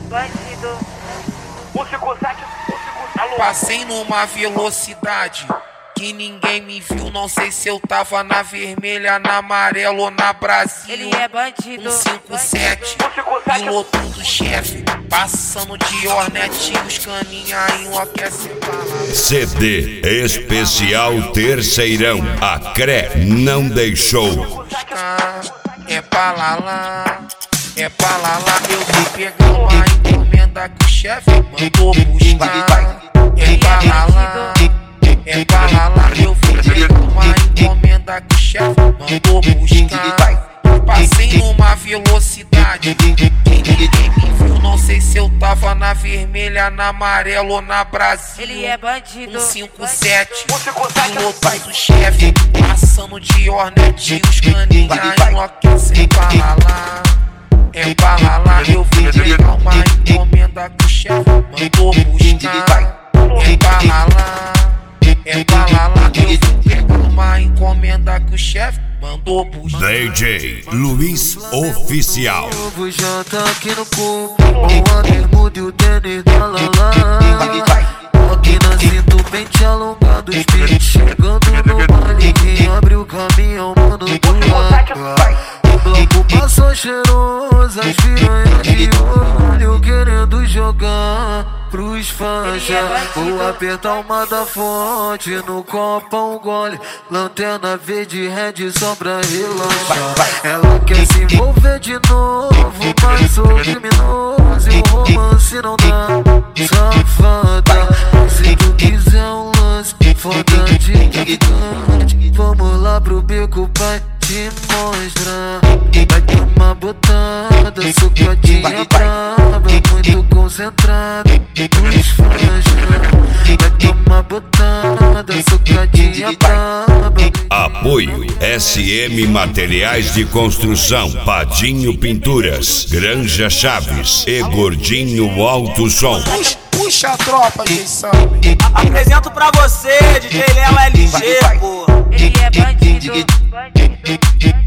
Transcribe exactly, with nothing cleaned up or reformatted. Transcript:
bandido. um cinco sete, um cinco sete. Passei numa velocidade que ninguém me viu, não sei se eu tava na vermelha, na amarela ou na Brasil. Ele é bandido. um cinco sete, piloto do chefe, passando de Hornet, os caninha enlouquecem. C D especial Terceirão, a C R E não deixou. É pra lá lá, é pra lá lá, eu vou pegar uma encomenda que o chefe mandou buscar. É pra lá lá, é pra lá lá, eu vou pegar uma encomenda que o chefe mandou buscar. Passei numa velocidade que ninguém me viu, não sei se eu tava na vermelha, na amarela ou na Brasil. Ele é bandido. um cinco sete, piloto do chefe, passando de Hornet, os caninha enlouquecem. Pra lá lá, é pra lá lá, eu vou pegar uma encomenda que o chefe mandou buscar. É pra lá lá, é pra lá lá, eu vou pegar uma encomenda que o chefe mandou buscar. D J Luiz Oficial. Novo já tá aqui no corpo, com a bermuda e o tênis da Lala. Aqui na cinta o pente alongado, os peitos chegando no baile. Quem abre o caminho, mano, do lado. O bloco passou cheiroso, as piranhas de olho querendo jogar pros faixa. Vou apertar uma da fonte, no copo um gole, lanterna verde red só pra relaxar. Ela quer se envolver de novo, mas sou criminoso e o romance não dá. Safada, se tu quiser um lance foda de gigante, vamos lá pro beco, pai, te mostrar. Vai tomar botada, socadinha brava, muito concentrado, os fãs. Vai tomar botada, socadinha brava. Apoio S M Materiais de Construção, Padinho Pinturas, Granja Chaves e Gordinho Alto Som. Puxa, puxa a tropa de São. Apresento pra você, D J Léo L G, pô. Ele é bandido. Bandido.